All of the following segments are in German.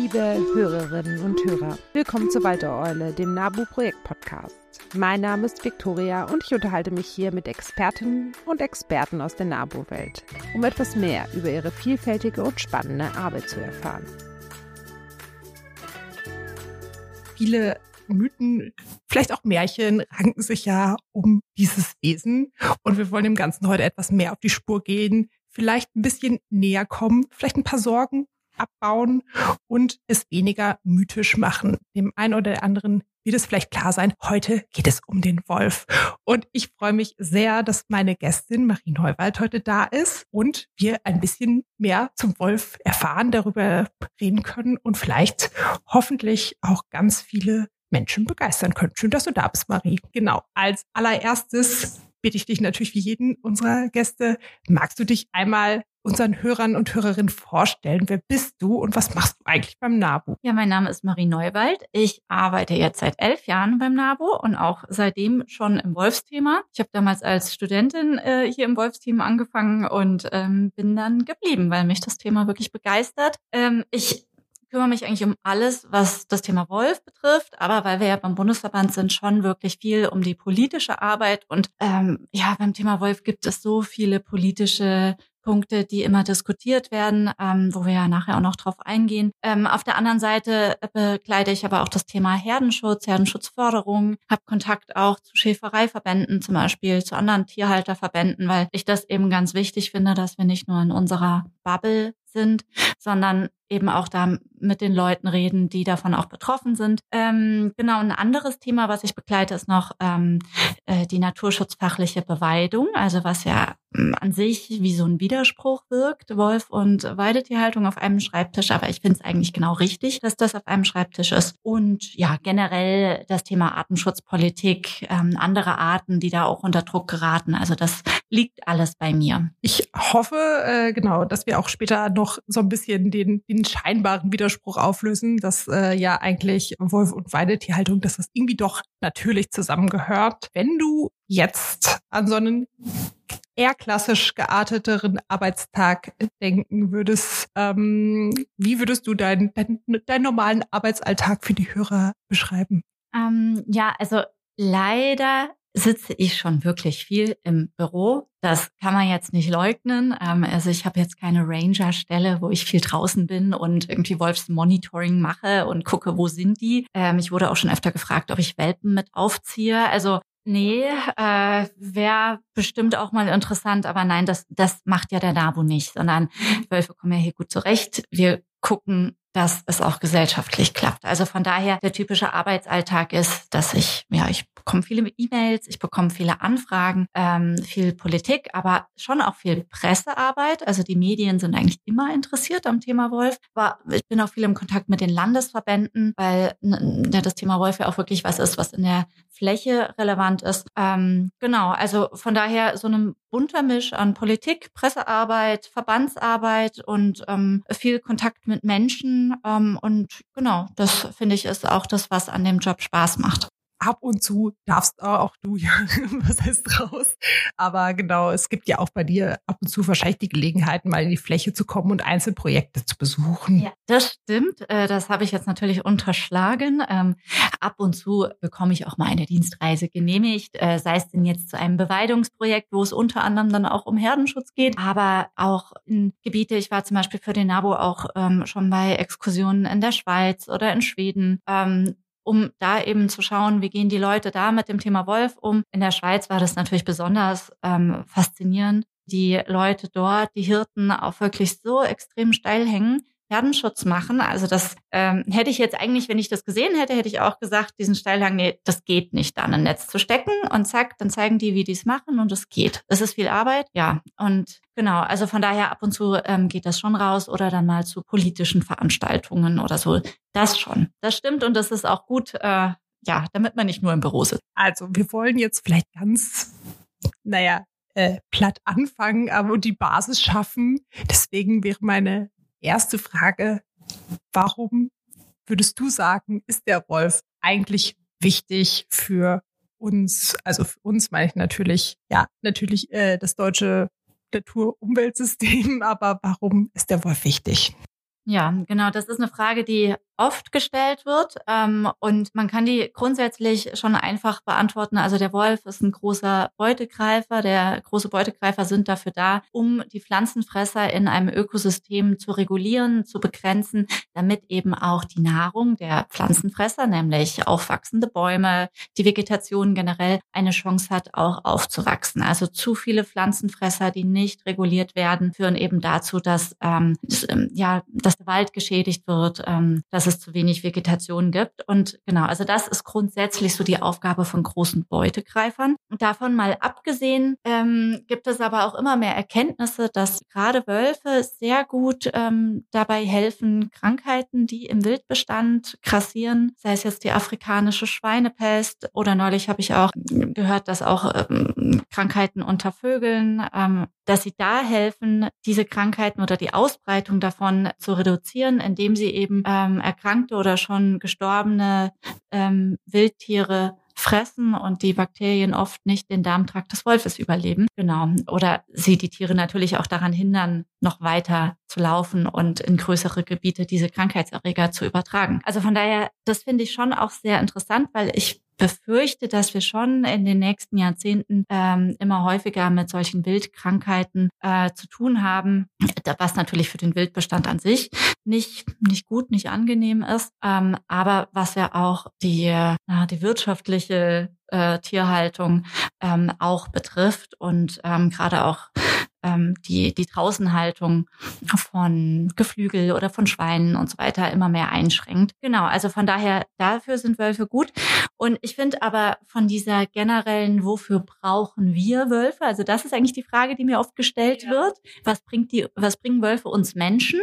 Liebe Hörerinnen und Hörer, willkommen zur Waldereule, dem NABU-Projekt-Podcast. Mein Name ist Viktoria und ich unterhalte mich hier mit Expertinnen und Experten aus der NABU-Welt, um etwas mehr über ihre vielfältige und spannende Arbeit zu erfahren. Viele Mythen, vielleicht auch Märchen, ranken sich ja um dieses Wesen. Und wir wollen dem Ganzen heute etwas mehr auf die Spur gehen, vielleicht ein bisschen näher kommen, vielleicht ein paar Sorgen abbauen und es weniger mythisch machen. Dem einen oder der anderen wird es vielleicht klar sein, heute geht es um den Wolf. Und ich freue mich sehr, dass meine Gästin Marie Neuwald heute da ist und wir ein bisschen mehr zum Wolf erfahren, darüber reden können und vielleicht hoffentlich auch ganz viele Menschen begeistern können. Schön, dass du da bist, Marie. Genau, als allererstes bitte ich dich natürlich wie jeden unserer Gäste, magst du dich einmal unseren Hörern und Hörerinnen vorstellen? Wer bist du und was machst du eigentlich beim NABU? Ja, mein Name ist Marie Neuwald. Ich arbeite jetzt seit 11 Jahren beim NABU und auch seitdem schon im Wolfsthema. Ich habe damals als Studentin hier im Wolfsteam angefangen und bin dann geblieben, weil mich das Thema wirklich begeistert. Ich kümmere mich eigentlich um alles, was das Thema Wolf betrifft, aber weil wir ja beim Bundesverband sind, schon wirklich viel um die politische Arbeit und beim Thema Wolf gibt es so viele politische Punkte, die immer diskutiert werden, wo wir ja nachher auch noch drauf eingehen. Auf der anderen Seite begleite ich aber auch das Thema Herdenschutz, Herdenschutzförderung, habe Kontakt auch zu Schäfereiverbänden zum Beispiel, zu anderen Tierhalterverbänden, weil ich das eben ganz wichtig finde, dass wir nicht nur in unserer Bubble sind, sondern eben auch da mit den Leuten reden, die davon auch betroffen sind. Genau, ein anderes Thema, was ich begleite, ist noch die naturschutzfachliche Beweidung, also was ja an sich wie so ein Widerspruch wirkt, Wolf- und Weidetierhaltung auf einem Schreibtisch, aber ich finde es eigentlich genau richtig, dass das auf einem Schreibtisch ist. Und ja, generell das Thema Artenschutzpolitik, andere Arten, die da auch unter Druck geraten, also das liegt alles bei mir. Ich hoffe, dass wir auch später noch so ein bisschen den scheinbaren Widerspruch auflösen, dass ja eigentlich Wolf- und Weidetierhaltung, dass das irgendwie doch natürlich zusammengehört. Wenn du jetzt an so einen eher klassisch gearteteren Arbeitstag denken würdest, wie würdest du deinen normalen Arbeitsalltag für die Hörer beschreiben? Also leider sitze ich schon wirklich viel im Büro. Das kann man jetzt nicht leugnen. Also ich habe jetzt keine Ranger-Stelle, wo ich viel draußen bin und irgendwie Wolfsmonitoring mache und gucke, wo sind die. Ich wurde auch schon öfter gefragt, ob ich Welpen mit aufziehe. Also nee, wäre bestimmt auch mal interessant, aber nein, das macht ja der NABU nicht, sondern Wölfe kommen ja hier gut zurecht. Wir gucken, dass es auch gesellschaftlich klappt. Also von daher, der typische Arbeitsalltag ist, dass ich bekomme viele E-Mails, ich bekomme viele Anfragen, viel Politik, aber schon auch viel Pressearbeit. Also die Medien sind eigentlich immer interessiert am Thema Wolf. Aber ich bin auch viel im Kontakt mit den Landesverbänden, weil das Thema Wolf ja auch wirklich was ist, was in der Fläche relevant ist. Also von daher so ein bunter Misch an Politik, Pressearbeit, Verbandsarbeit und viel Kontakt mit Menschen. Und genau, das finde ich ist auch das, was an dem Job Spaß macht. Ab und zu darfst auch du, ja, was heißt raus? Aber genau, es gibt ja auch bei dir ab und zu wahrscheinlich die Gelegenheit, mal in die Fläche zu kommen und Einzelprojekte zu besuchen. Ja, das stimmt. Das habe ich jetzt natürlich unterschlagen. Ab und zu bekomme ich auch mal eine Dienstreise genehmigt, sei es denn jetzt zu einem Beweidungsprojekt, wo es unter anderem dann auch um Herdenschutz geht, aber auch in Gebiete. Ich war zum Beispiel für den NABU auch schon bei Exkursionen in der Schweiz oder in Schweden, um da eben zu schauen, wie gehen die Leute da mit dem Thema Wolf um. In der Schweiz war das natürlich besonders faszinierend. Die Leute dort, die Hirten, auch wirklich so extrem steil hängen, Herdenschutz machen. Also das hätte ich jetzt eigentlich, wenn ich das gesehen hätte, hätte ich auch gesagt, diesen Steilhang, nee, das geht nicht, da ein Netz zu stecken und zack, dann zeigen die, wie die es machen und es geht. Es ist viel Arbeit, ja. Und genau, also von daher ab und zu geht das schon raus oder dann mal zu politischen Veranstaltungen oder so. Das schon. Das stimmt und das ist auch gut, damit man nicht nur im Büro sitzt. Also wir wollen jetzt vielleicht ganz, platt anfangen, aber die Basis schaffen. Deswegen wäre meine erste Frage, warum würdest du sagen, ist der Wolf eigentlich wichtig für uns? Also für uns meine ich natürlich das deutsche Natur-Umweltsystem, aber warum ist der Wolf wichtig? Ja, genau. Das ist eine Frage, die oft gestellt wird. Und man kann die grundsätzlich schon einfach beantworten. Also der Wolf ist ein großer Beutegreifer. Große Beutegreifer sind dafür da, um die Pflanzenfresser in einem Ökosystem zu regulieren, zu begrenzen, damit eben auch die Nahrung der Pflanzenfresser, nämlich aufwachsende Bäume, die Vegetation generell, eine Chance hat, auch aufzuwachsen. Also zu viele Pflanzenfresser, die nicht reguliert werden, führen eben dazu, dass der Wald geschädigt wird, dass es zu wenig Vegetation gibt. Und genau, also das ist grundsätzlich so die Aufgabe von großen Beutegreifern. Und davon mal abgesehen, gibt es aber auch immer mehr Erkenntnisse, dass gerade Wölfe sehr gut dabei helfen, Krankheiten, die im Wildbestand grassieren, sei es jetzt die afrikanische Schweinepest oder neulich habe ich auch gehört, dass auch Krankheiten unter Vögeln, dass sie da helfen, diese Krankheiten oder die Ausbreitung davon zu reduzieren, indem sie eben erkrankte oder schon gestorbene Wildtiere fressen und die Bakterien oft nicht den Darmtrakt des Wolfes überleben. Genau. Oder sie die Tiere natürlich auch daran hindern, noch weiter zu laufen und in größere Gebiete diese Krankheitserreger zu übertragen. Also von daher, das finde ich schon auch sehr interessant, weil ich befürchte, dass wir schon in den nächsten Jahrzehnten immer häufiger mit solchen Wildkrankheiten zu tun haben, was natürlich für den Wildbestand an sich nicht gut, nicht angenehm ist, aber was ja auch die wirtschaftliche Tierhaltung auch betrifft und gerade auch die Draußenhaltung von Geflügel oder von Schweinen und so weiter immer mehr einschränkt. Genau, also von daher, dafür sind Wölfe gut. Und ich finde aber von dieser generellen, wofür brauchen wir Wölfe? Also das ist eigentlich die Frage, die mir oft gestellt wird. Was bringen Wölfe uns Menschen?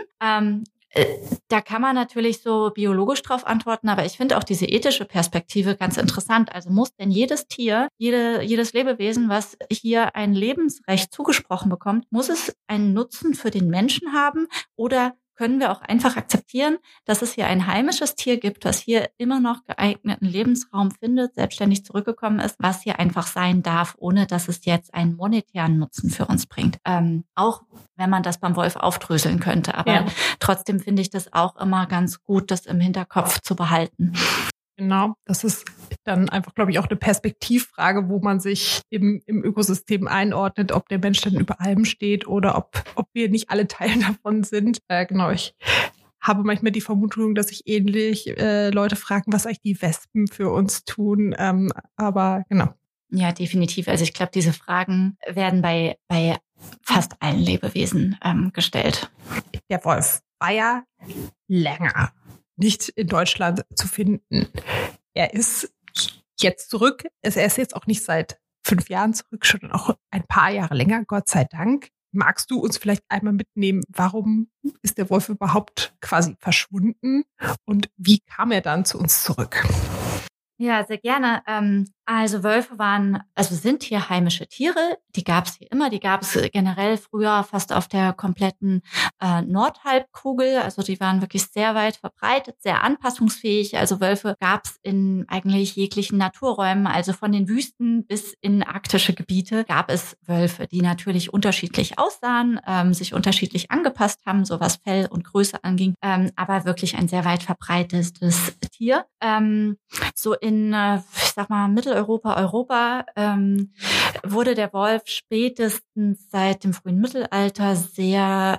Da kann man natürlich so biologisch drauf antworten, aber ich finde auch diese ethische Perspektive ganz interessant. Also muss denn jedes Tier, jedes Lebewesen, was hier ein Lebensrecht zugesprochen bekommt, muss es einen Nutzen für den Menschen haben oder können wir auch einfach akzeptieren, dass es hier ein heimisches Tier gibt, was hier immer noch geeigneten Lebensraum findet, selbstständig zurückgekommen ist, was hier einfach sein darf, ohne dass es jetzt einen monetären Nutzen für uns bringt. Auch wenn man das beim Wolf aufdröseln könnte. Aber trotzdem finde ich das auch immer ganz gut, das im Hinterkopf zu behalten. Genau, das ist dann einfach, glaube ich, auch eine Perspektivfrage, wo man sich im Ökosystem einordnet, ob der Mensch dann über allem steht oder ob wir nicht alle Teil davon sind. Genau, ich habe manchmal die Vermutung, dass sich ähnlich Leute fragen, was eigentlich die Wespen für uns tun. Aber genau. Ja, definitiv. Also ich glaube, diese Fragen werden bei fast allen Lebewesen gestellt. Der Wolf war ja länger nicht in Deutschland zu finden. Er ist jetzt zurück. Er ist jetzt auch nicht seit 5 Jahren zurück, schon auch ein paar Jahre länger, Gott sei Dank. Magst du uns vielleicht einmal mitnehmen, warum ist der Wolf überhaupt quasi verschwunden und wie kam er dann zu uns zurück? Ja, sehr gerne. Also Wölfe sind hier heimische Tiere. Die gab es hier immer. Die gab es generell früher fast auf der kompletten Nordhalbkugel. Also die waren wirklich sehr weit verbreitet, sehr anpassungsfähig. Also Wölfe gab es in eigentlich jeglichen Naturräumen. Also von den Wüsten bis in arktische Gebiete gab es Wölfe, die natürlich unterschiedlich aussahen, sich unterschiedlich angepasst haben, so was Fell und Größe anging. Aber wirklich ein sehr weit verbreitetes Tier. So in, ich sag mal, Mitteleuropa, Europa wurde der Wolf spätestens seit dem frühen Mittelalter sehr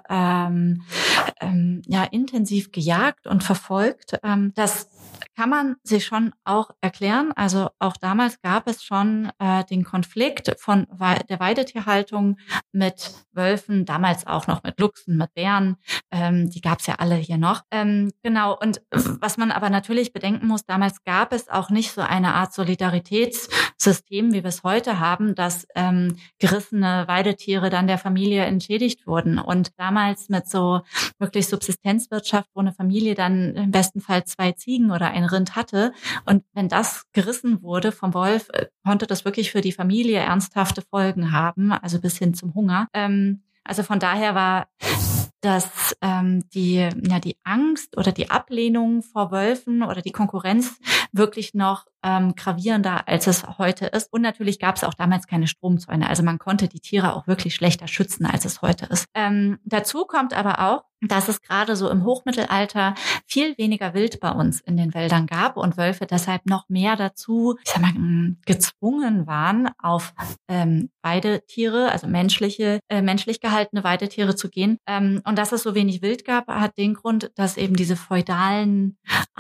intensiv gejagt und verfolgt. Das kann man sich schon auch erklären. Also auch damals gab es schon den Konflikt von der Weidetierhaltung mit Wölfen, damals auch noch mit Luchsen, mit Bären. Die gab es ja alle hier noch. Genau. Und was man aber natürlich bedenken muss, damals gab es auch nicht so eine Art Solidaritätssystem, wie wir es heute haben, dass gerissene Weidetiere dann der Familie entschädigt wurden. Und damals mit so wirklich Subsistenzwirtschaft, wo eine Familie dann im besten Fall 2 Ziegen oder ein Rind hatte. Und wenn das gerissen wurde vom Wolf, konnte das wirklich für die Familie ernsthafte Folgen haben, also bis hin zum Hunger. Also von daher war dass die Angst oder die Ablehnung vor Wölfen oder die Konkurrenz wirklich noch gravierender, als es heute ist. Und natürlich gab es auch damals keine Stromzäune. Also man konnte die Tiere auch wirklich schlechter schützen, als es heute ist. Dazu kommt aber auch, dass es gerade so im Hochmittelalter viel weniger Wild bei uns in den Wäldern gab und Wölfe deshalb noch mehr dazu, gezwungen waren, auf Weidetiere, also menschlich gehaltene Weidetiere zu gehen. Und dass es so wenig Wild gab, hat den Grund, dass eben diese feudalen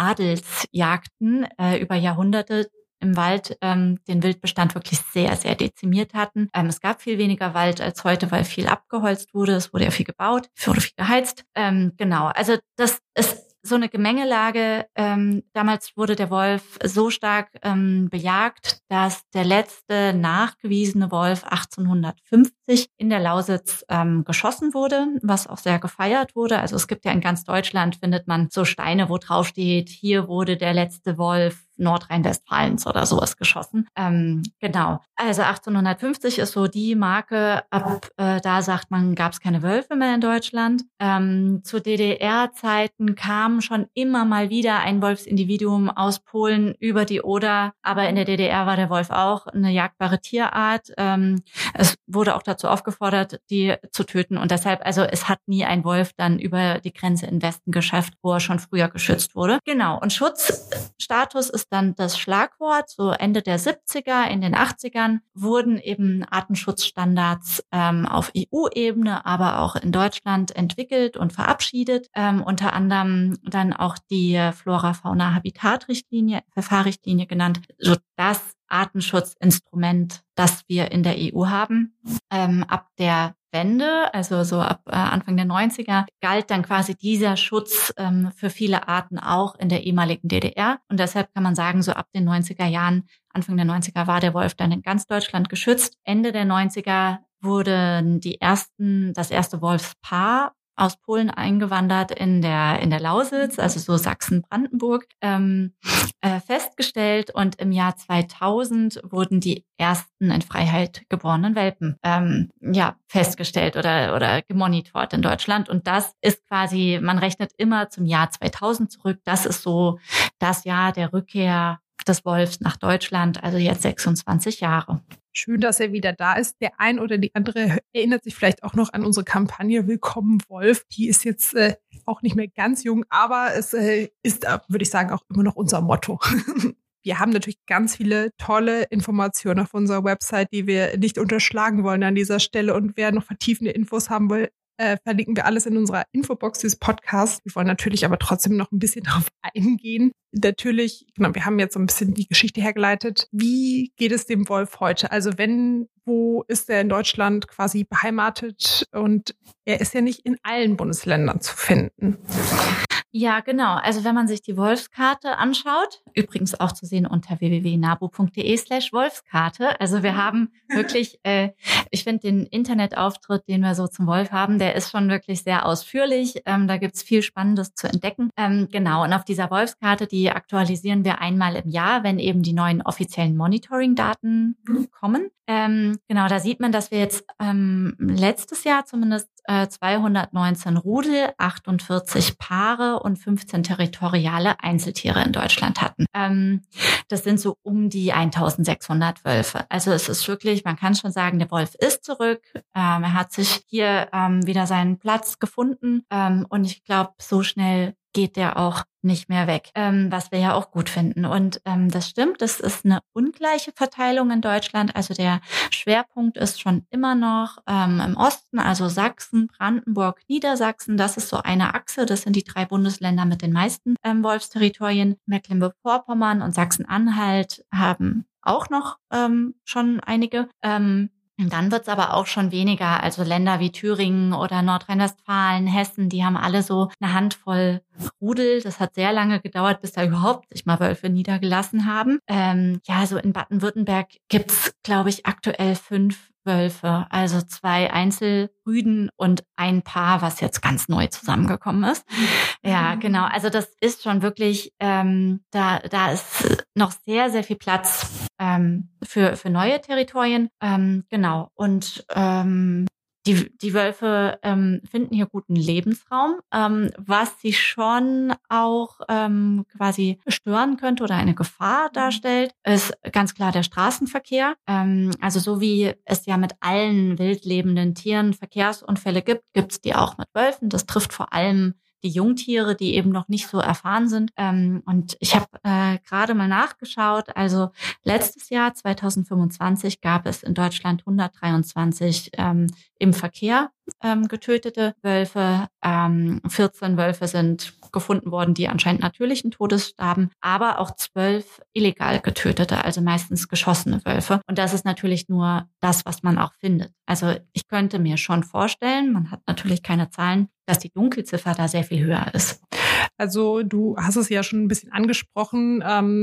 Adelsjagden über Jahrhunderte im Wald den Wildbestand wirklich sehr, sehr dezimiert hatten. Es gab viel weniger Wald als heute, weil viel abgeholzt wurde. Es wurde ja viel gebaut, es wurde viel geheizt. Genau, also das ist so eine Gemengelage. Damals wurde der Wolf so stark bejagt, dass der letzte nachgewiesene Wolf 1850 in der Lausitz geschossen wurde, was auch sehr gefeiert wurde. Also es gibt ja in ganz Deutschland, findet man so Steine, wo drauf steht, hier wurde der letzte Wolf Nordrhein-Westfalens oder sowas geschossen. Genau. Also 1850 ist so die Marke, ab da sagt man, gab es keine Wölfe mehr in Deutschland. Zu DDR-Zeiten kam schon immer mal wieder ein Wolfsindividuum aus Polen über die Oder, aber in der DDR war der Wolf auch eine jagdbare Tierart. Es wurde auch dazu aufgefordert, die zu töten und deshalb, also es hat nie ein Wolf dann über die Grenze in den Westen geschafft, wo er schon früher geschützt wurde. Genau. Und Schutzstatus ist dann das Schlagwort. So Ende der 70er, in den 80ern wurden eben Artenschutzstandards auf EU-Ebene, aber auch in Deutschland entwickelt und verabschiedet. Unter anderem dann auch die Flora-Fauna-Habitat-Richtlinie, FFH-Richtlinie genannt, so das Artenschutzinstrument, das wir in der EU haben. Ab der Wende, also so ab Anfang der 90er, galt dann quasi dieser Schutz für viele Arten auch in der ehemaligen DDR. Und deshalb kann man sagen, so ab den 90er Jahren, Anfang der 90er war der Wolf dann in ganz Deutschland geschützt. Ende der 90er wurden das erste Wolfspaar aus Polen eingewandert in der Lausitz, also so Sachsen-Brandenburg, festgestellt und im Jahr 2000 wurden die ersten in Freiheit geborenen Welpen festgestellt oder gemonitort in Deutschland. Und das ist quasi, man rechnet immer zum Jahr 2000 zurück. Das ist so das Jahr der Rückkehr des Wolfs nach Deutschland, also jetzt 26 Jahre. Schön, dass er wieder da ist. Der ein oder die andere erinnert sich vielleicht auch noch an unsere Kampagne Willkommen Wolf. Die ist jetzt auch nicht mehr ganz jung, aber es ist, würde ich sagen, auch immer noch unser Motto. Wir haben natürlich ganz viele tolle Informationen auf unserer Website, die wir nicht unterschlagen wollen an dieser Stelle. Und wer noch vertiefende Infos haben will, verlinken wir alles in unserer Infobox dieses Podcasts. Wir wollen natürlich aber trotzdem noch ein bisschen darauf eingehen. Natürlich, genau, wir haben jetzt so ein bisschen die Geschichte hergeleitet. Wie geht es dem Wolf heute? Also wo ist er in Deutschland quasi beheimatet? Und er ist ja nicht in allen Bundesländern zu finden. Ja, genau. Also wenn man sich die Wolfskarte anschaut, übrigens auch zu sehen unter www.nabu.de/Wolfskarte. Also wir haben wirklich, ich finde den Internetauftritt, den wir so zum Wolf haben, der ist schon wirklich sehr ausführlich. Da gibt's viel Spannendes zu entdecken. Genau, und auf dieser Wolfskarte, die aktualisieren wir einmal im Jahr, wenn eben die neuen offiziellen Monitoring-Daten kommen. Genau, da sieht man, dass wir jetzt letztes Jahr zumindest 219 Rudel, 48 Paare und 15 territoriale Einzeltiere in Deutschland hatten. Das sind so um die 1600 Wölfe. Also es ist wirklich, man kann schon sagen, der Wolf ist zurück. Er hat sich hier wieder seinen Platz gefunden. Und ich glaube, so schnell geht der auch nicht mehr weg, was wir ja auch gut finden. Und das stimmt, das ist eine ungleiche Verteilung in Deutschland. Also der Schwerpunkt ist schon immer noch im Osten, also Sachsen, Brandenburg, Niedersachsen. Das ist so eine Achse. Das sind die 3 Bundesländer mit den meisten Wolfsterritorien. Mecklenburg-Vorpommern und Sachsen-Anhalt haben auch noch schon einige. Und dann wird's aber auch schon weniger. Also Länder wie Thüringen oder Nordrhein-Westfalen, Hessen, die haben alle so eine Handvoll Rudel. Das hat sehr lange gedauert, bis da überhaupt sich mal Wölfe niedergelassen haben. So in Baden-Württemberg gibt's, glaube ich, aktuell 5 Wölfe, also 2 Einzelrüden und ein Paar, was jetzt ganz neu zusammengekommen ist. Ja, genau. Also das ist schon wirklich, da ist noch sehr, sehr viel Platz für neue Territorien. Genau. Und die Wölfe finden hier guten Lebensraum. Was sie schon auch quasi stören könnte oder eine Gefahr darstellt, ist ganz klar der Straßenverkehr. Also so wie es ja mit allen wildlebenden Tieren Verkehrsunfälle gibt es die auch mit Wölfen. Das trifft vor allem die Jungtiere, die eben noch nicht so erfahren sind. Und ich habe gerade mal nachgeschaut. Also letztes Jahr, 2025, gab es in Deutschland 123 im Verkehr getötete Wölfe. 14 Wölfe sind gefunden worden, die anscheinend natürlichen Todes starben, aber auch 12 illegal getötete, also meistens geschossene Wölfe. Und das ist natürlich nur das, was man auch findet. Also ich könnte mir schon vorstellen, man hat natürlich keine Zahlen, dass die Dunkelziffer da sehr viel höher ist. Also du hast es ja schon ein bisschen angesprochen,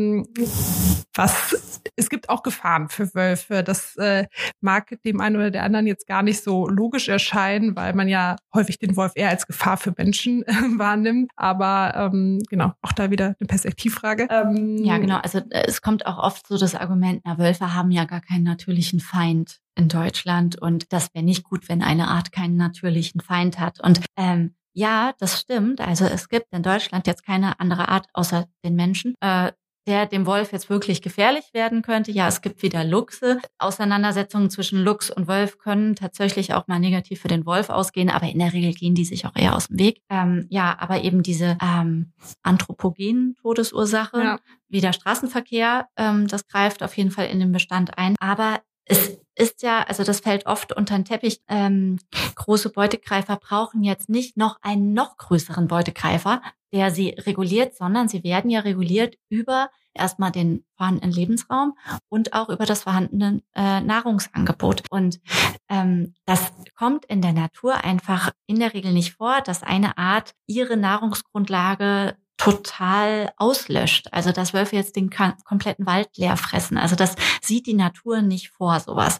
es gibt auch Gefahren für Wölfe. Das mag dem einen oder der anderen jetzt gar nicht so logisch erscheinen, weil man ja häufig den Wolf eher als Gefahr für Menschen wahrnimmt. Aber genau, auch da wieder eine Perspektivfrage. Ja, genau. Also es kommt auch oft so das Argument, Wölfe haben ja gar keinen natürlichen Feind in Deutschland und das wäre nicht gut, wenn eine Art keinen natürlichen Feind hat. Und ja, das stimmt. Also es gibt in Deutschland jetzt keine andere Art außer den Menschen, der dem Wolf jetzt wirklich gefährlich werden könnte. Ja, es gibt wieder Luchse. Auseinandersetzungen zwischen Luchs und Wolf können tatsächlich auch mal negativ für den Wolf ausgehen, aber in der Regel gehen die sich auch eher aus dem Weg. Ja, aber eben diese anthropogenen Todesursache, wie der Straßenverkehr, das greift auf jeden Fall in den Bestand ein. Aber es ist ja, also das fällt oft unter den Teppich, große Beutegreifer brauchen jetzt nicht noch einen noch größeren Beutegreifer, der sie reguliert, sondern sie werden ja reguliert über erstmal den vorhandenen Lebensraum und auch über das vorhandene Nahrungsangebot. Und das kommt in der Natur einfach in der Regel nicht vor, dass eine Art ihre Nahrungsgrundlage total auslöscht. Also dass Wölfe jetzt den kompletten Wald leer fressen. Also das sieht die Natur nicht vor, sowas.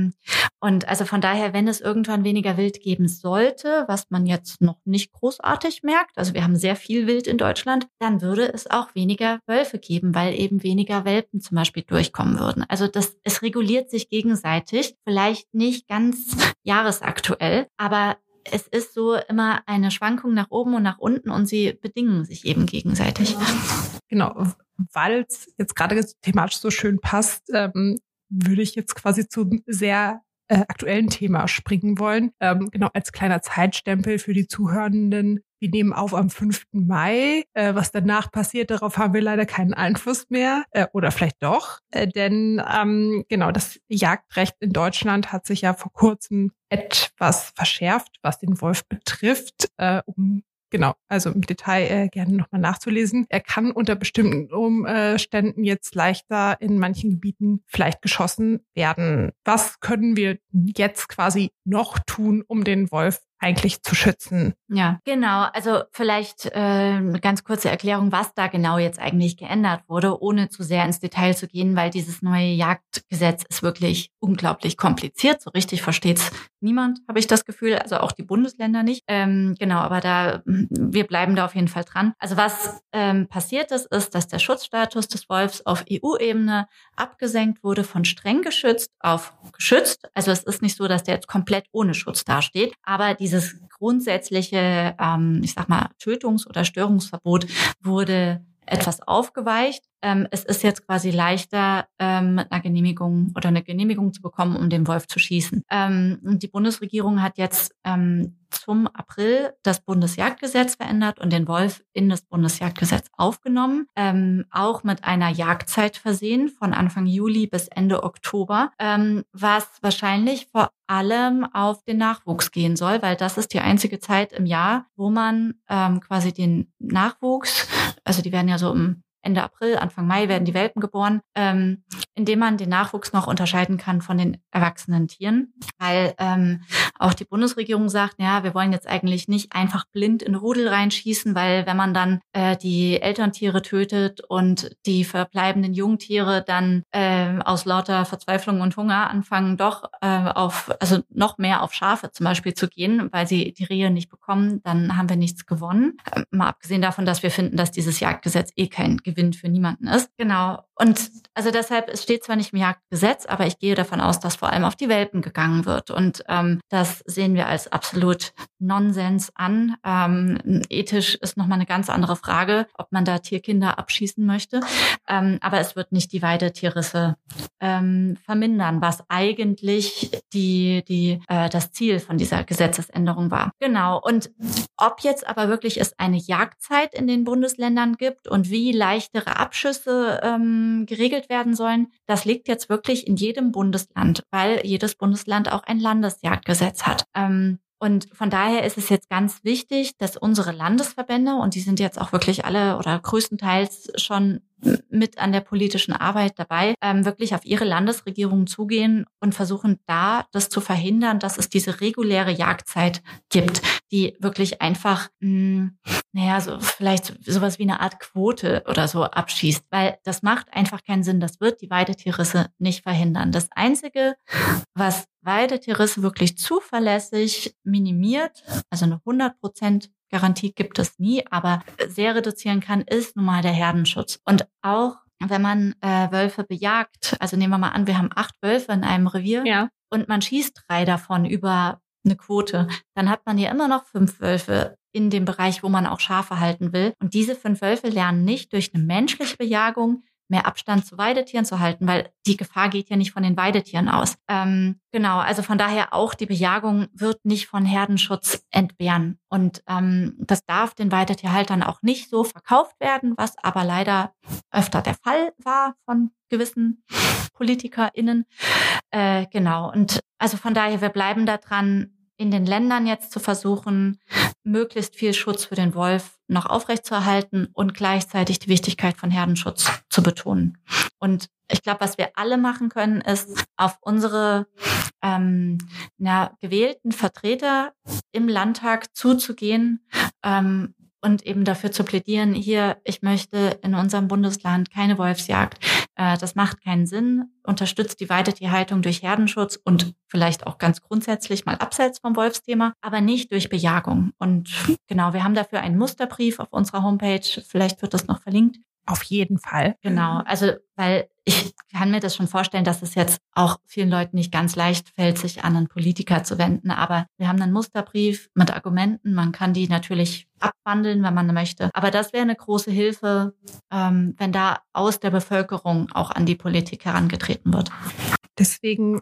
Und also von daher, wenn es irgendwann weniger Wild geben sollte, was man jetzt noch nicht großartig merkt, also wir haben sehr viel Wild in Deutschland, dann würde es auch weniger Wölfe geben, weil eben weniger Welpen zum Beispiel durchkommen würden. Also es reguliert sich gegenseitig, vielleicht nicht ganz jahresaktuell, aber es ist so immer eine Schwankung nach oben und nach unten und sie bedingen sich eben gegenseitig. Genau, weil es jetzt gerade thematisch so schön passt, würde ich jetzt quasi zum sehr aktuellen Thema springen wollen. Genau, als kleiner Zeitstempel für die Zuhörenden. Wir nehmen auf am 5. Mai. Was danach passiert, darauf haben wir leider keinen Einfluss mehr. Oder vielleicht doch. Denn genau, das Jagdrecht in Deutschland hat sich ja vor kurzem etwas verschärft, was den Wolf betrifft, Genau, also im Detail gerne nochmal nachzulesen. Er kann unter bestimmten Umständen jetzt leichter in manchen Gebieten vielleicht geschossen werden. Was können wir jetzt quasi noch tun, um den Wolf eigentlich zu schützen? Ja, genau. Also vielleicht eine ganz kurze Erklärung, was da genau jetzt eigentlich geändert wurde, ohne zu sehr ins Detail zu gehen, weil dieses neue Jagdgesetz ist wirklich unglaublich kompliziert. So richtig versteht's niemand, habe ich das Gefühl, also auch die Bundesländer nicht. Genau, aber wir bleiben da auf jeden Fall dran. Also was passiert ist, dass der Schutzstatus des Wolfs auf EU-Ebene abgesenkt wurde von streng geschützt auf geschützt. Also es ist nicht so, dass der jetzt komplett ohne Schutz dasteht, aber dieses grundsätzliche, ich sag mal, Tötungs- oder Störungsverbot wurde etwas aufgeweicht. Es ist jetzt quasi leichter, mit einer Genehmigung oder eine Genehmigung zu bekommen, um den Wolf zu schießen. Die Bundesregierung hat jetzt zum April das Bundesjagdgesetz verändert und den Wolf in das Bundesjagdgesetz aufgenommen, auch mit einer Jagdzeit versehen von Anfang Juli bis Ende Oktober, was wahrscheinlich vor allem auf den Nachwuchs gehen soll, weil das ist die einzige Zeit im Jahr, wo man quasi den Nachwuchs, also die werden ja so im Ende April, Anfang Mai werden die Welpen geboren, indem man den Nachwuchs noch unterscheiden kann von den erwachsenen Tieren. Weil auch die Bundesregierung sagt, ja, wir wollen jetzt eigentlich nicht einfach blind in Rudel reinschießen, weil wenn man dann die Elterntiere tötet und die verbleibenden Jungtiere dann aus lauter Verzweiflung und Hunger anfangen, doch also noch mehr auf Schafe zum Beispiel zu gehen, weil sie die Rehe nicht bekommen, dann haben wir nichts gewonnen. Mal abgesehen davon, dass wir finden, dass dieses Jagdgesetz kein Gewinn für niemanden ist. Genau. Und also deshalb, es steht zwar nicht im Jagdgesetz, aber ich gehe davon aus, dass vor allem auf die Welpen gegangen wird. Und das sehen wir als absolut Nonsens an. Ethisch ist nochmal eine ganz andere Frage, ob man da Tierkinder abschießen möchte. Aber es wird nicht die Weidetierrisse vermindern, was eigentlich das Ziel von dieser Gesetzesänderung war. Genau. Und ob jetzt aber wirklich es eine Jagdzeit in den Bundesländern gibt und wie leichtere Abschüsse geregelt werden sollen, das liegt jetzt wirklich in jedem Bundesland, weil jedes Bundesland auch ein Landesjagdgesetz hat. Und von daher ist es jetzt ganz wichtig, dass unsere Landesverbände, und die sind jetzt auch wirklich alle oder größtenteils schon mit an der politischen Arbeit dabei, wirklich auf ihre Landesregierung zugehen und versuchen da das zu verhindern, dass es diese reguläre Jagdzeit gibt, die wirklich einfach, so vielleicht sowas wie eine Art Quote oder so abschießt, weil das macht einfach keinen Sinn. Das wird die Weidetierrisse nicht verhindern. Das Einzige, was Weidetierrisse wirklich zuverlässig minimiert, also eine 100% Garantie gibt es nie, aber sehr reduzieren kann, ist nun mal der Herdenschutz. Und auch wenn man Wölfe bejagt, also nehmen wir mal an, wir haben 8 Wölfe in einem Revier und man schießt 3 davon über eine Quote, dann hat man ja immer noch 5 Wölfe in dem Bereich, wo man auch Schafe halten will. Und diese 5 Wölfe lernen nicht durch eine menschliche Bejagung mehr Abstand zu Weidetieren zu halten, weil die Gefahr geht ja nicht von den Weidetieren aus. Genau, also von daher auch die Bejagung wird nicht von Herdenschutz entbehren. Und das darf den Weidetierhaltern auch nicht so verkauft werden, was aber leider öfter der Fall war von gewissen PolitikerInnen. Genau, und also von daher, wir bleiben da dran, in den Ländern jetzt zu versuchen, möglichst viel Schutz für den Wolf noch aufrechtzuerhalten und gleichzeitig die Wichtigkeit von Herdenschutz zu betonen. Und ich glaube, was wir alle machen können, ist auf unsere gewählten Vertreter im Landtag zuzugehen und eben dafür zu plädieren, hier, ich möchte in unserem Bundesland keine Wolfsjagd. Das macht keinen Sinn. Unterstützt die Weidetierhaltung durch Herdenschutz und vielleicht auch ganz grundsätzlich mal abseits vom Wolfsthema, aber nicht durch Bejagung. Und genau, wir haben dafür einen Musterbrief auf unserer Homepage. Vielleicht wird das noch verlinkt. Auf jeden Fall. Genau, also weil ich kann mir das schon vorstellen, dass es jetzt auch vielen Leuten nicht ganz leicht fällt, sich an einen Politiker zu wenden. Aber wir haben einen Musterbrief mit Argumenten. Man kann die natürlich abwandeln, wenn man möchte. Aber das wäre eine große Hilfe, wenn da aus der Bevölkerung auch an die Politik herangetreten wird. Deswegen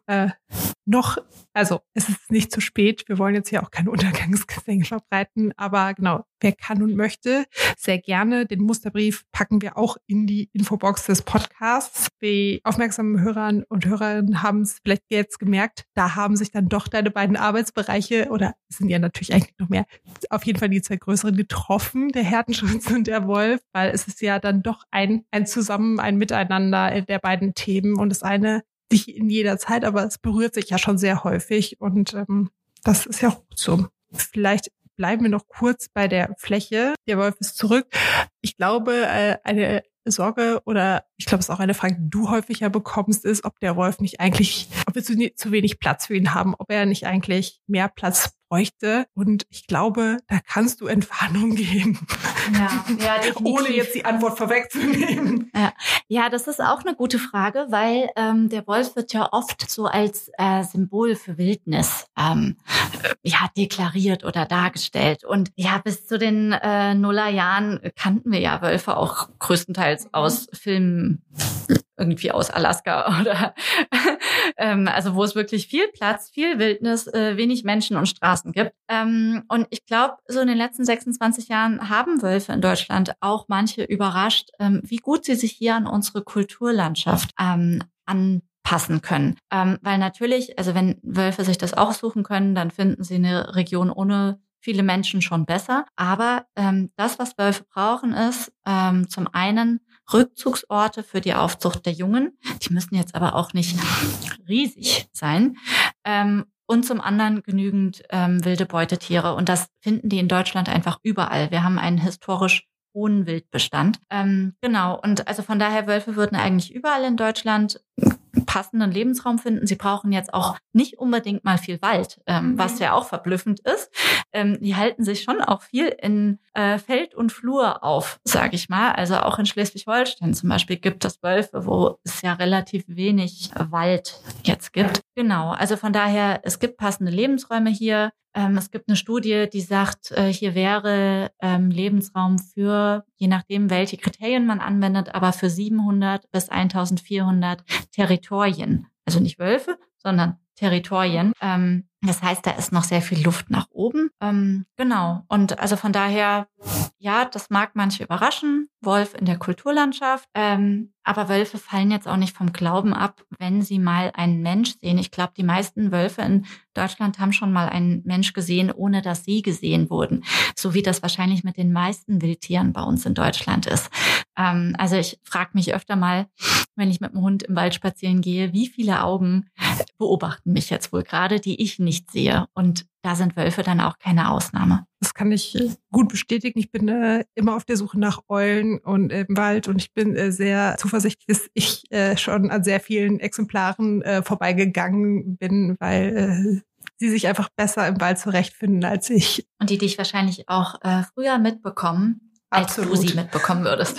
es ist nicht zu spät. Wir wollen jetzt hier auch keine Untergangsgesänge verbreiten, aber genau, wer kann und möchte, sehr gerne. Den Musterbrief packen wir auch in die Infobox des Podcasts. Die aufmerksamen Hörern und Hörerinnen haben es vielleicht jetzt gemerkt, da haben sich dann doch deine beiden Arbeitsbereiche, oder es sind ja natürlich eigentlich noch mehr, auf jeden Fall die 2 größeren getroffen, der Herdenschutz und der Wolf, weil es ist ja dann doch ein Zusammen, ein Miteinander der beiden Themen und das eine nicht in jeder Zeit, aber es berührt sich ja schon sehr häufig und das ist ja auch gut so. Vielleicht bleiben wir noch kurz bei der Fläche. Der Wolf ist zurück. Ich glaube, eine Sorge oder ich glaube, es ist auch eine Frage, die du häufiger bekommst, ist, ob der Wolf nicht eigentlich, ob wir zu wenig Platz für ihn haben, ob er nicht eigentlich mehr Platz bräuchte. Und ich glaube, da kannst du Entwarnung geben. Ja, definitiv. Ohne jetzt die Antwort vorwegzunehmen. Ja, das ist auch eine gute Frage, weil der Wolf wird ja oft so als Symbol für Wildnis deklariert oder dargestellt. Und ja, bis zu den Nullerjahren kannten wir ja Wölfe auch größtenteils aus Filmen, irgendwie aus Alaska oder also wo es wirklich viel Platz, viel Wildnis, wenig Menschen und Straßen gibt. Und ich glaube, so in den letzten 26 Jahren haben Wölfe in Deutschland auch manche überrascht, wie gut sie sich hier an unsere Kulturlandschaft anpassen können. Weil natürlich, also wenn Wölfe sich das aussuchen können, dann finden sie eine Region ohne viele Menschen schon besser. Aber das, was Wölfe brauchen, ist zum einen Rückzugsorte für die Aufzucht der Jungen. Die müssen jetzt aber auch nicht riesig sein. Und zum anderen genügend wilde Beutetiere. Und das finden die in Deutschland einfach überall. Wir haben einen historisch hohen Wildbestand. Genau. Und also von daher, Wölfe würden eigentlich überall in Deutschland passenden Lebensraum finden. Sie brauchen jetzt auch nicht unbedingt mal viel Wald, was ja auch verblüffend ist. Die halten sich schon auch viel in Feld und Flur auf, sage ich mal. Also auch in Schleswig-Holstein zum Beispiel gibt es Wölfe, wo es ja relativ wenig Wald jetzt gibt. Genau, also von daher, es gibt passende Lebensräume hier. Es gibt eine Studie, die sagt, hier wäre Lebensraum für, je nachdem, welche Kriterien man anwendet, aber für 700 bis 1400 Territorien. Also nicht Wölfe, sondern Territorien. Das heißt, da ist noch sehr viel Luft nach oben. Genau. Und also von daher, ja, das mag manche überraschen. Wolf in der Kulturlandschaft. Aber Wölfe fallen jetzt auch nicht vom Glauben ab, wenn sie mal einen Mensch sehen. Ich glaube, die meisten Wölfe in Deutschland haben schon mal einen Mensch gesehen, ohne dass sie gesehen wurden. So wie das wahrscheinlich mit den meisten Wildtieren bei uns in Deutschland ist. Also ich frage mich öfter mal, wenn ich mit dem Hund im Wald spazieren gehe, wie viele Augen beobachten mich jetzt wohl gerade, die ich nicht sehe. Und da sind Wölfe dann auch keine Ausnahme. Das kann ich gut bestätigen. Ich bin immer auf der Suche nach Eulen und im Wald und ich bin sehr zuversichtlich, dass ich schon an sehr vielen Exemplaren vorbeigegangen bin, weil sie sich einfach besser im Wald zurechtfinden als ich. Und die dich wahrscheinlich auch früher mitbekommen, als du sie mitbekommen würdest.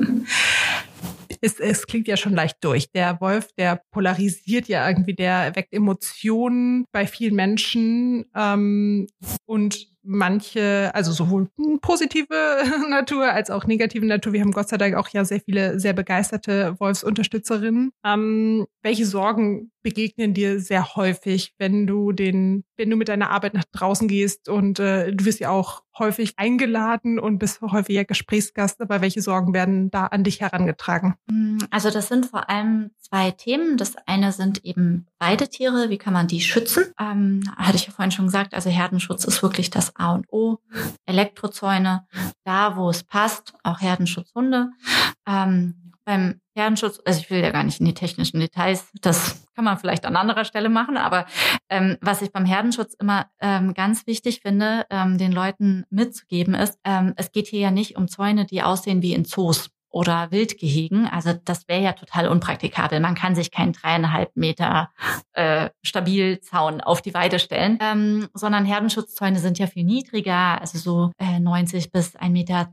Es klingt ja schon leicht durch. Der Wolf, der polarisiert ja irgendwie, der weckt Emotionen bei vielen Menschen und manche, also sowohl positive Natur als auch negative Natur. Wir haben Gott sei Dank auch ja sehr viele sehr begeisterte Wolfsunterstützerinnen. Welche Sorgen begegnen dir sehr häufig, wenn du mit deiner Arbeit nach draußen gehst und du wirst ja auch häufig eingeladen und bist häufiger Gesprächsgast, aber welche Sorgen werden da an dich herangetragen? Also das sind vor allem 2 Themen. Das eine sind eben Weidetiere. Wie kann man die schützen? Hatte ich ja vorhin schon gesagt, also Herdenschutz ist wirklich das A und O. Elektrozäune, da wo es passt, auch Herdenschutzhunde. Beim Herdenschutz, also ich will ja gar nicht in die technischen Details, das kann man vielleicht an anderer Stelle machen, aber was ich beim Herdenschutz immer ganz wichtig finde, den Leuten mitzugeben ist, es geht hier ja nicht um Zäune, die aussehen wie in Zoos oder Wildgehegen. Also das wäre ja total unpraktikabel. Man kann sich keinen 3,5 Meter Stabilzaun auf die Weide stellen, sondern Herdenschutzzäune sind ja viel niedriger, also so 90 bis 1,20 Meter.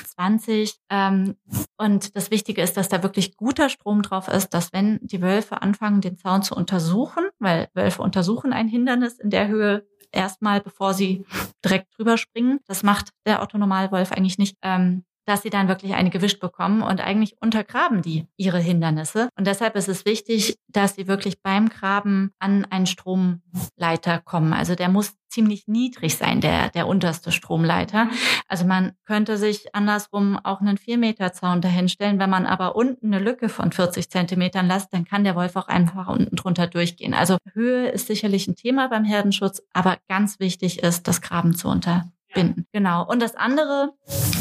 Und das Wichtige ist, dass da wirklich guter Strom drauf ist, dass wenn die Wölfe anfangen, den Zaun zu untersuchen, weil Wölfe untersuchen ein Hindernis in der Höhe erstmal, bevor sie direkt drüber springen. Das macht der Otto-Normalwolf eigentlich nicht, dass sie dann wirklich eine gewischt bekommen und eigentlich untergraben die ihre Hindernisse. Und deshalb ist es wichtig, dass sie wirklich beim Graben an einen Stromleiter kommen. Also der muss ziemlich niedrig sein, der unterste Stromleiter. Also man könnte sich andersrum auch einen 4-Meter-Zaun dahinstellen. Wenn man aber unten eine Lücke von 40 Zentimetern lässt, dann kann der Wolf auch einfach unten drunter durchgehen. Also Höhe ist sicherlich ein Thema beim Herdenschutz, aber ganz wichtig ist, das Graben zu unterbinden. Genau. Und das andere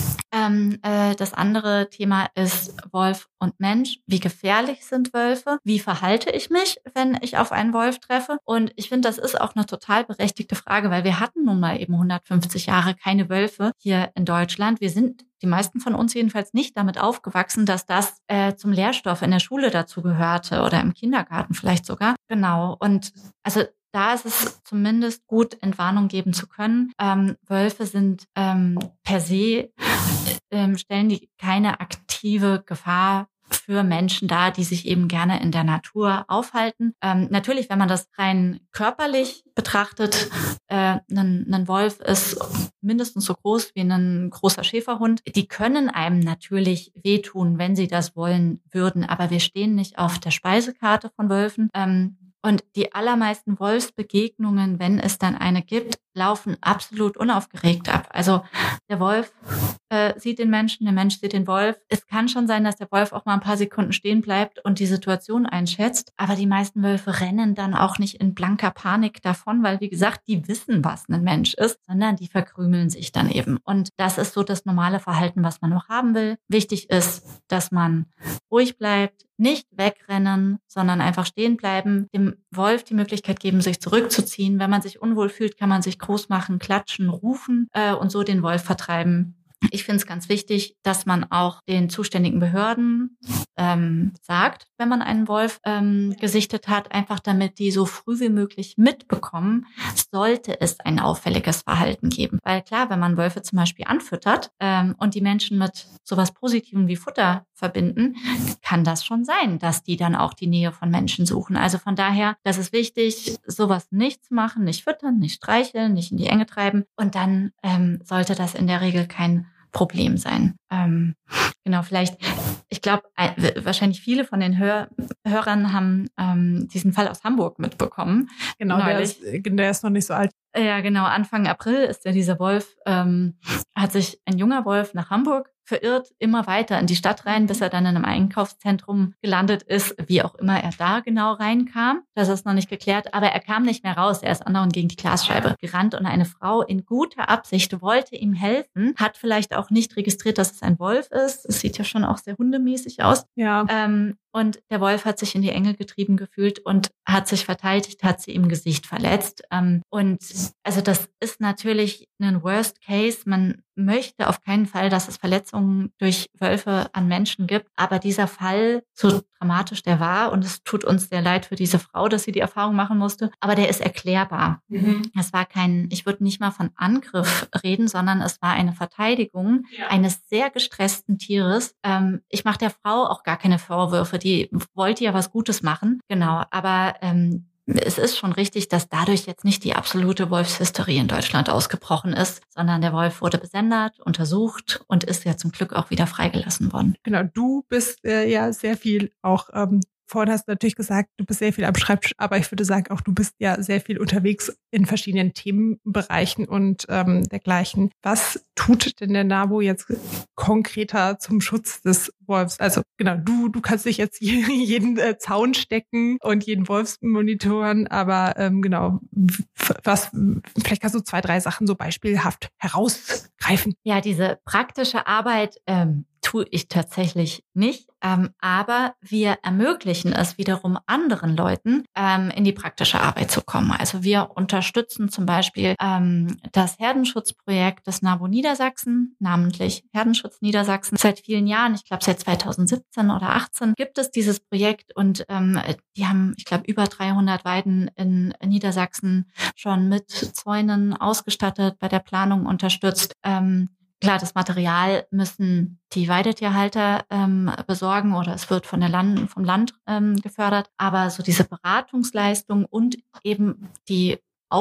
Thema ist Wolf und Mensch. Wie gefährlich sind Wölfe? Wie verhalte ich mich, wenn ich auf einen Wolf treffe? Und ich finde, das ist auch eine total berechtigte Frage, weil wir hatten nun mal eben 150 Jahre keine Wölfe hier in Deutschland. Wir sind, die meisten von uns jedenfalls, nicht damit aufgewachsen, dass das zum Lehrstoff in der Schule dazu gehörte oder im Kindergarten vielleicht sogar. Genau. Und also da ist es zumindest gut, Entwarnung geben zu können. Wölfe sind per se, stellen die keine aktive Gefahr für Menschen dar, die sich eben gerne in der Natur aufhalten. Natürlich, wenn man das rein körperlich betrachtet, ein Wolf ist mindestens so groß wie ein großer Schäferhund. Die können einem natürlich wehtun, wenn sie das wollen würden, aber wir stehen nicht auf der Speisekarte von Wölfen. Und die allermeisten Wolfsbegegnungen, wenn es dann eine gibt, laufen absolut unaufgeregt ab. Also der Wolf sieht den Menschen, der Mensch sieht den Wolf. Es kann schon sein, dass der Wolf auch mal ein paar Sekunden stehen bleibt und die Situation einschätzt. Aber die meisten Wölfe rennen dann auch nicht in blanker Panik davon, weil, wie gesagt, die wissen, was ein Mensch ist, sondern die verkrümeln sich dann eben. Und das ist so das normale Verhalten, was man noch haben will. Wichtig ist, dass man ruhig bleibt, nicht wegrennen, sondern einfach stehen bleiben, dem Wolf die Möglichkeit geben, sich zurückzuziehen. Wenn man sich unwohl fühlt, kann man sich groß machen, klatschen, rufen und so den Wolf vertreiben. ich finde es ganz wichtig, dass man auch den zuständigen Behörden sagt, wenn man einen Wolf gesichtet hat, einfach damit die so früh wie möglich mitbekommen, sollte es ein auffälliges Verhalten geben. Weil klar, wenn man Wölfe zum Beispiel anfüttert und die Menschen mit sowas Positivem wie Futter verbinden, kann das schon sein, dass die dann auch die Nähe von Menschen suchen. Also von daher, das ist wichtig, sowas nicht zu machen, nicht füttern, nicht streicheln, nicht in die Enge treiben. Und dann sollte das in der Regel kein Problem sein. Genau, vielleicht, ich glaube, wahrscheinlich viele von den Hörern haben diesen Fall aus Hamburg mitbekommen. Genau, der ist noch nicht so alt. Ja, genau, Anfang April ist ja dieser Wolf, hat sich ein junger Wolf nach Hamburg verirrt, immer weiter in die Stadt rein, bis er dann in einem Einkaufszentrum gelandet ist, wie auch immer er da genau reinkam. Das ist noch nicht geklärt, aber er kam nicht mehr raus. Er ist andauernd gegen die Glasscheibe gerannt und eine Frau in guter Absicht wollte ihm helfen, hat vielleicht auch nicht registriert, dass es ein Wolf ist. Es sieht ja schon auch sehr hundemäßig aus. Ja. Und der Wolf hat sich in die Enge getrieben gefühlt und hat sich verteidigt, hat sie im Gesicht verletzt. Und also das ist natürlich ein Worst Case. Man möchte auf keinen Fall, dass es Verletzungen durch Wölfe an Menschen gibt. Aber dieser Fall, so dramatisch der war, und es tut uns sehr leid für diese Frau, dass sie die Erfahrung machen musste, aber der ist erklärbar. Es war ich würde nicht mal von Angriff reden, sondern es war eine Verteidigung eines sehr gestressten Tieres. Ich mache der Frau auch gar keine Vorwürfe, die wollte ja was Gutes machen. Genau, aber es ist schon richtig, dass dadurch jetzt nicht die absolute Wolfshysterie in Deutschland ausgebrochen ist, sondern der Wolf wurde besendet, untersucht und ist ja zum Glück auch wieder freigelassen worden. Genau, du bist ja sehr viel auch, vorhin hast du natürlich gesagt, du bist sehr viel am Schreibtisch, aber ich würde sagen auch, du bist ja sehr viel unterwegs in verschiedenen Themenbereichen und dergleichen. Was tut denn der NABU jetzt konkreter zum Schutz des Wolfs? Also genau, du kannst dich jetzt jeden Zaun stecken und jeden Wolf monitoren, aber genau, vielleicht kannst du 2, 3 Sachen so beispielhaft herausgreifen. Ja, diese praktische Arbeit tue ich tatsächlich nicht, aber wir ermöglichen es wiederum anderen Leuten, in die praktische Arbeit zu kommen. Also wir unterstützen zum Beispiel das Herdenschutzprojekt des NABU Niedersachsen, namentlich Herdenschutz Niedersachsen. Seit vielen Jahren, ich glaube seit 2017 oder 2018, gibt es dieses Projekt und die haben, ich glaube, über 300 Weiden in Niedersachsen schon mit Zäunen ausgestattet, bei der Planung unterstützt. Klar, das Material müssen die Weidetierhalter besorgen oder es wird vom Land gefördert. Aber so diese Beratungsleistung und eben die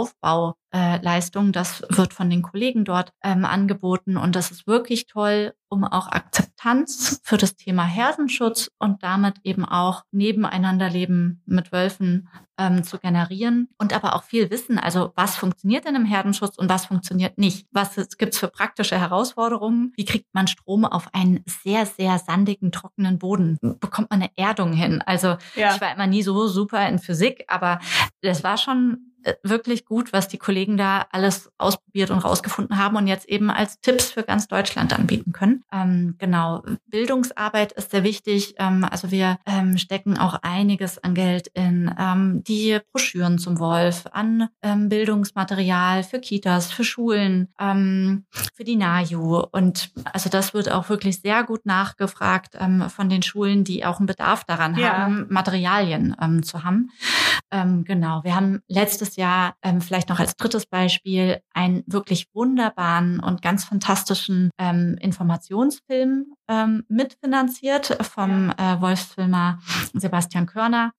Aufbauleistung, das wird von den Kollegen dort angeboten. Und das ist wirklich toll, um auch Akzeptanz für das Thema Herdenschutz und damit eben auch Nebeneinanderleben mit Wölfen zu generieren. Und aber auch viel Wissen, also was funktioniert denn im Herdenschutz und was funktioniert nicht? Was gibt's für praktische Herausforderungen? Wie kriegt man Strom auf einen sehr, sehr sandigen, trockenen Boden? Bekommt man eine Erdung hin? Also Ich war immer nie so super in Physik, aber das war schon wirklich gut, was die Kollegen da alles ausprobiert und rausgefunden haben und jetzt eben als Tipps für ganz Deutschland anbieten können. Genau, Bildungsarbeit ist sehr wichtig. Also wir stecken auch einiges an Geld in die Broschüren zum Wolf, an Bildungsmaterial für Kitas, für Schulen, für die NAJU. Und also das wird auch wirklich sehr gut nachgefragt von den Schulen, die auch einen Bedarf daran haben, Materialien zu haben. Genau, wir haben letztes Jahr vielleicht noch als drittes Beispiel einen wirklich wunderbaren und ganz fantastischen Informationsfilm mitfinanziert vom Wolfsfilmer Sebastian Körner,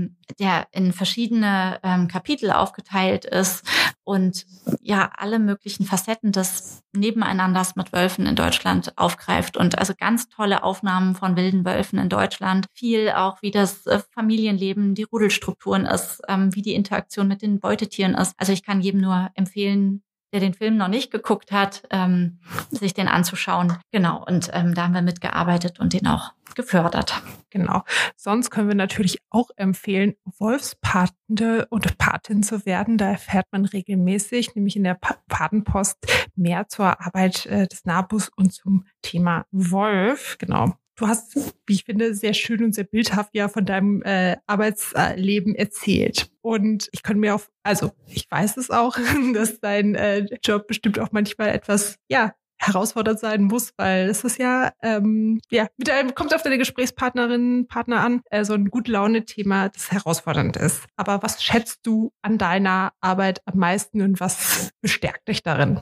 der in verschiedene Kapitel aufgeteilt ist und ja alle möglichen Facetten des Nebeneinanders mit Wölfen in Deutschland aufgreift und also ganz tolle Aufnahmen von wilden Wölfen in Deutschland, viel auch wie das Familienleben, die Rudelstrukturen ist, wie die Interaktion mit den Beutetieren ist. Also ich kann jedem nur empfehlen, der den Film noch nicht geguckt hat, sich den anzuschauen. Genau, und da haben wir mitgearbeitet und den auch gefördert. Genau. Sonst können wir natürlich auch empfehlen, Wolfspatende und Patin zu werden. Da erfährt man regelmäßig, nämlich in der Patenpost, mehr zur Arbeit des NABUs und zum Thema Wolf. Genau. Du hast, wie ich finde, sehr schön und sehr bildhaft ja von deinem Arbeitsleben erzählt. Und ich kann mir ich weiß es auch, dass dein Job bestimmt auch manchmal etwas, herausfordernd sein muss, weil es ist kommt auf deine Gesprächspartnerin, Partner an, so ein Gut-Laune-Thema, das herausfordernd ist. Aber was schätzt du an deiner Arbeit am meisten und was bestärkt dich darin?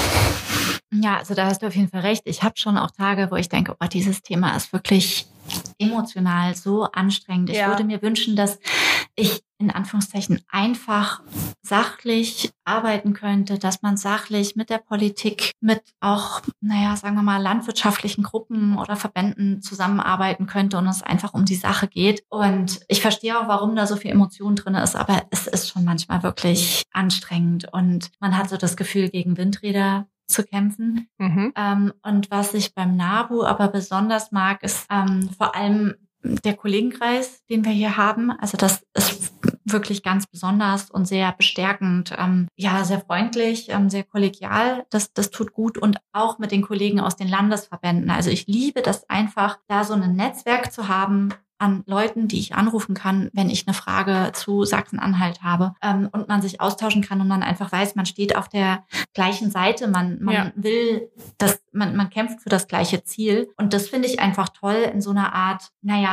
Ja, also da hast du auf jeden Fall recht. Ich habe schon auch Tage, wo ich denke, oh, dieses Thema ist wirklich emotional so anstrengend. Ich würde mir wünschen, dass ich in Anführungszeichen einfach sachlich arbeiten könnte, dass man sachlich mit der Politik, mit auch, sagen wir mal, landwirtschaftlichen Gruppen oder Verbänden zusammenarbeiten könnte und es einfach um die Sache geht. Und ich verstehe auch, warum da so viel Emotion drin ist, aber es ist schon manchmal wirklich anstrengend und man hat so das Gefühl, gegen Windräder zu kämpfen. Und was ich beim NABU aber besonders mag, ist vor allem der Kollegenkreis, den wir hier haben. Also das ist wirklich ganz besonders und sehr bestärkend. Sehr freundlich, sehr kollegial. Das tut gut. Und auch mit den Kollegen aus den Landesverbänden. Also ich liebe das einfach, da so ein Netzwerk zu haben an Leuten, die ich anrufen kann, wenn ich eine Frage zu Sachsen-Anhalt habe, und man sich austauschen kann und man einfach weiß, man steht auf der gleichen Seite, man will, man kämpft für das gleiche Ziel und das finde ich einfach toll, in so einer Art,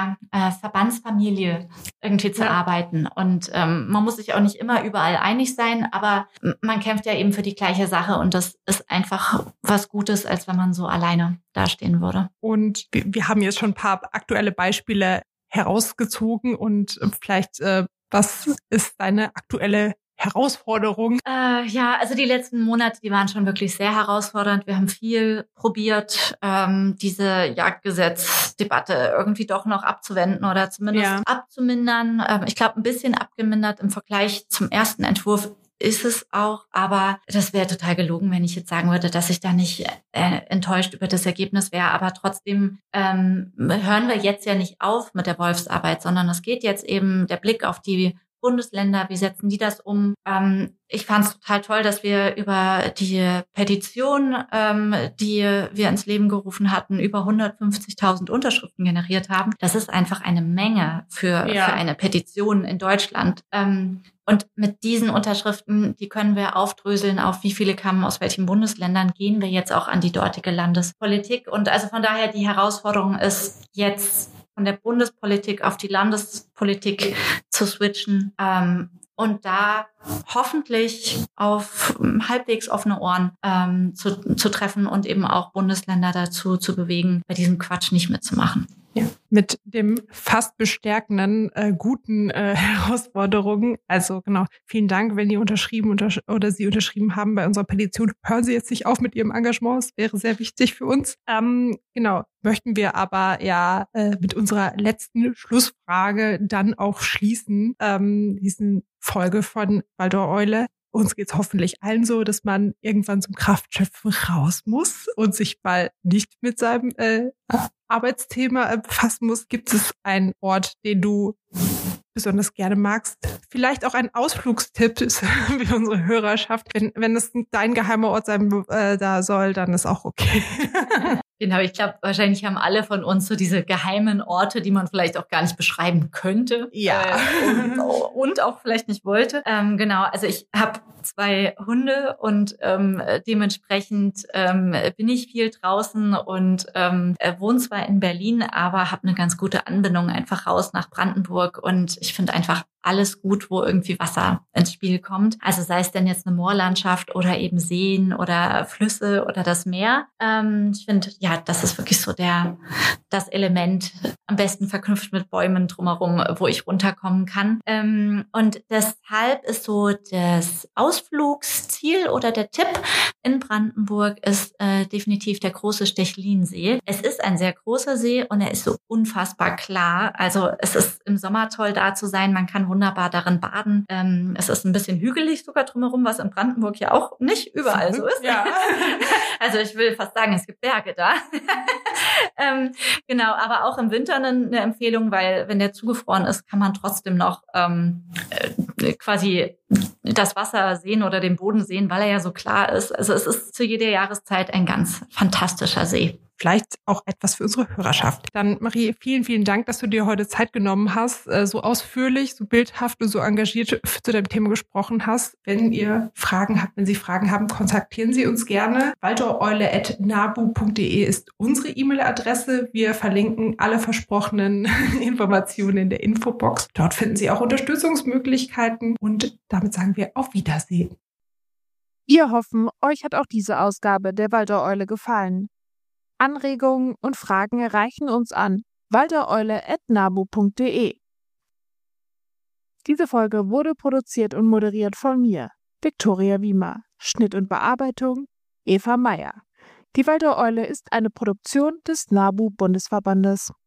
Verbandsfamilie irgendwie zu arbeiten und man muss sich auch nicht immer überall einig sein, aber man kämpft ja eben für die gleiche Sache und das ist einfach was Gutes, als wenn man so alleine dastehen würde. Und wir haben jetzt schon ein paar aktuelle Beispiele herausgezogen und vielleicht, was ist deine aktuelle Herausforderung? Also die letzten Monate, die waren schon wirklich sehr herausfordernd. Wir haben viel probiert, diese Jagdgesetzdebatte irgendwie doch noch abzuwenden oder zumindest abzumindern. Ich glaube, ein bisschen abgemindert im Vergleich zum ersten Entwurf ist es auch, aber das wäre total gelogen, wenn ich jetzt sagen würde, dass ich da nicht enttäuscht über das Ergebnis wäre. Aber trotzdem hören wir jetzt ja nicht auf mit der Wolfsarbeit, sondern es geht jetzt eben der Blick auf die Bundesländer, wie setzen die das um? Ich fand es total toll, dass wir über die Petition, die wir ins Leben gerufen hatten, über 150.000 Unterschriften generiert haben. Das ist einfach eine Menge für eine Petition in Deutschland. Und mit diesen Unterschriften, die können wir aufdröseln, auf wie viele kamen aus welchen Bundesländern, gehen wir jetzt auch an die dortige Landespolitik. Und also von daher, die Herausforderung ist jetzt von der Bundespolitik auf die Landespolitik zu switchen und da hoffentlich auf halbwegs offene Ohren zu treffen und eben auch Bundesländer dazu zu bewegen, bei diesem Quatsch nicht mitzumachen. Ja. Mit dem fast bestärkenden, guten Herausforderungen. Also genau, vielen Dank, wenn ihr unterschrieben oder Sie unterschrieben haben bei unserer Petition. Hören Sie jetzt nicht auf mit Ihrem Engagement, es wäre sehr wichtig für uns. Möchten wir aber mit unserer letzten Schlussfrage dann auch schließen, diesen Folge von Baldur Eule. Uns geht's hoffentlich allen so, dass man irgendwann zum Kraftschöpfen raus muss und sich mal nicht mit seinem Arbeitsthema befassen muss. Gibt es einen Ort, den du besonders gerne magst? Vielleicht auch ein Ausflugstipp für unsere Hörerschaft. Wenn es dein geheimer Ort sein soll, dann ist auch okay. Genau, ich glaube, wahrscheinlich haben alle von uns so diese geheimen Orte, die man vielleicht auch gar nicht beschreiben könnte. Ja. Und auch vielleicht nicht wollte. Genau, also ich habe 2 Hunde und dementsprechend bin ich viel draußen und wohne zwar in Berlin, aber habe eine ganz gute Anbindung einfach raus nach Brandenburg und ich finde einfach alles gut, wo irgendwie Wasser ins Spiel kommt. Also sei es denn jetzt eine Moorlandschaft oder eben Seen oder Flüsse oder das Meer. Ich finde, das ist wirklich so das Element, am besten verknüpft mit Bäumen drumherum, wo ich runterkommen kann. Und deshalb ist so das Ausflugsziel oder der Tipp in Brandenburg ist definitiv der große Stechlinsee. Es ist ein sehr großer See und er ist so unfassbar klar. Also es ist im Sommer toll da zu sein. Man kann wunderbar darin baden. Es ist ein bisschen hügelig sogar drumherum, was in Brandenburg ja auch nicht überall so ist. Ja. Also ich will fast sagen, es gibt Berge da. Genau, aber auch im Winter eine Empfehlung, weil wenn der zugefroren ist, kann man trotzdem noch quasi das Wasser sehen oder den Boden sehen, weil er ja so klar ist. Also es ist zu jeder Jahreszeit ein ganz fantastischer See. Vielleicht auch etwas für unsere Hörerschaft. Dann, Marie, vielen, vielen Dank, dass du dir heute Zeit genommen hast, so ausführlich, so bildhaft und so engagiert zu dem Thema gesprochen hast. Wenn ihr Fragen habt, wenn Sie Fragen haben, kontaktieren Sie uns gerne. waldoreule@nabu.de ist unsere E-Mail-Adresse. Wir verlinken alle versprochenen Informationen in der Infobox. Dort finden Sie auch Unterstützungsmöglichkeiten und damit sagen wir auf Wiedersehen. Wir hoffen, euch hat auch diese Ausgabe der Waldoreule gefallen. Anregungen und Fragen erreichen uns an waldoreule@nabu.de. Diese Folge wurde produziert und moderiert von mir, Viktoria Wiemer. Schnitt und Bearbeitung Eva Meyer. Die Waldoreule ist eine Produktion des NABU-Bundesverbandes.